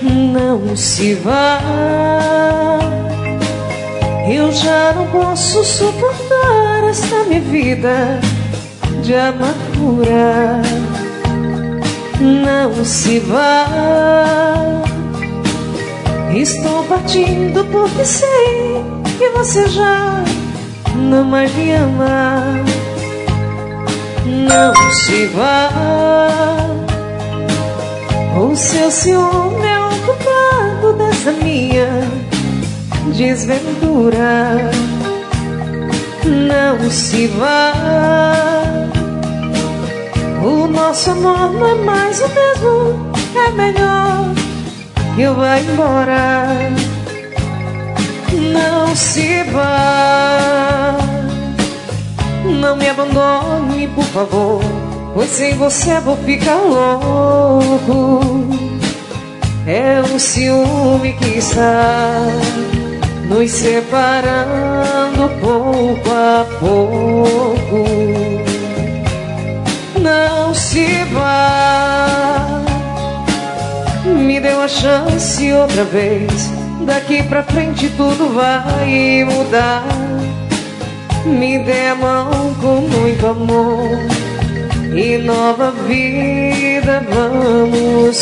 não se vá. Eu já não posso suportar esta minha vida de amargura. Não se vá. Estou partindo porque sei que você já não mais me ama. Não se vá. O seu ciúme é o culpado dessa minha desventura. Não se vá. O nosso amor não é mais o mesmo. É melhor que eu vá embora. Não se vá. Não me abandone, por favor, pois sem você vou ficar louco. É um ciúme que está nos separando pouco a pouco. Não se vá. Me dê uma chance outra vez. Daqui pra frente tudo vai mudar. Me dê a mão com muito amor e nova vida vamos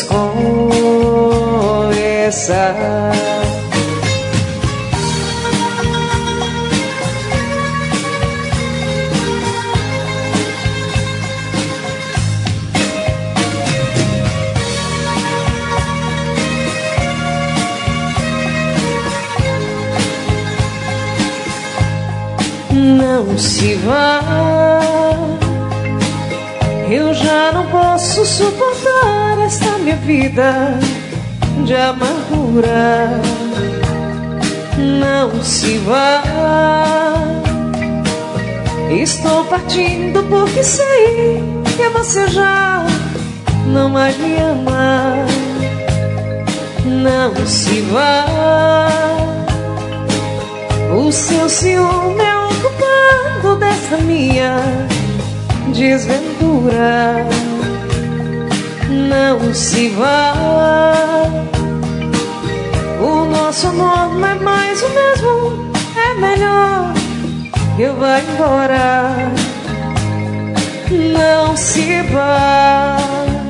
começar. Não se vá. Eu já não posso suportar esta minha vida de amargura. Não se vá. Estou partindo porque sei que você já não mais me ama. Não se vá. O seu ciúme é o culpado dessa minha desventura. Não se vá. O nosso amor não é mais o mesmo. É melhor que eu vá embora. Não se vá.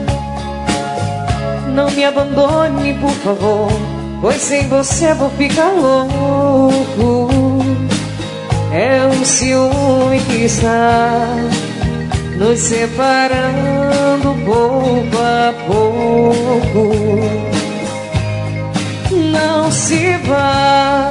Não me abandone, por favor, pois sem você vou ficar louco. É um ciúme que está nos separando pouco a pouco. Não se vá.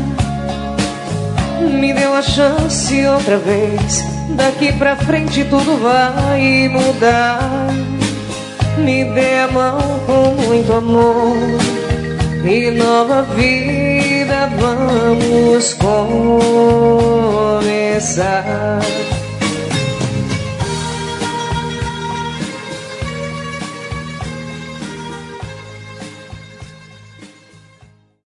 Me dê uma chance outra vez. Daqui pra frente tudo vai mudar. Me dê a mão com muito amor e nova vida vamos começar.